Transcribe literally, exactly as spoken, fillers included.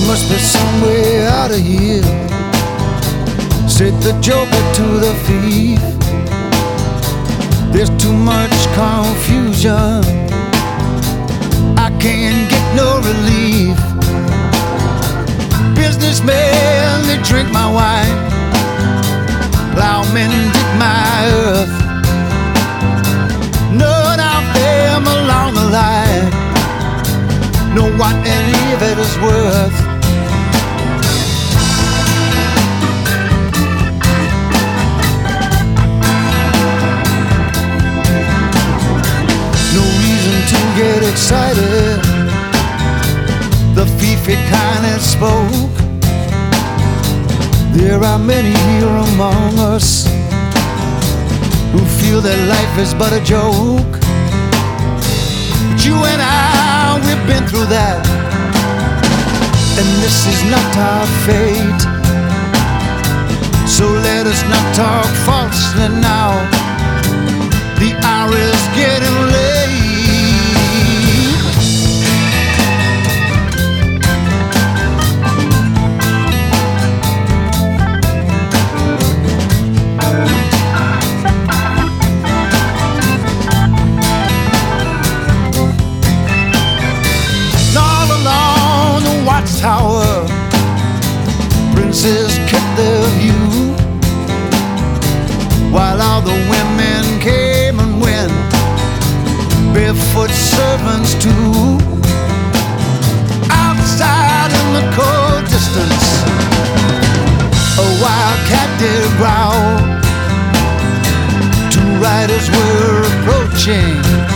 must be some way out of here, said the joker to the thief. There's too much confusion, I can't get no relief. Businessmen, they drink my wine, plowmen dig my earth. None of them along the line know what any of it is worth. No reason to get excited, the fiefy kind that spoke. There are many here among us who feel that life is but a joke. But you and I, we've been through that, and this is not our fate. So let us not talk falsely now, the hour is getting late. Tower, princes kept their view, while all the women came and went, barefoot servants too. Outside in the cold distance, a wildcat did growl. Two riders were approaching,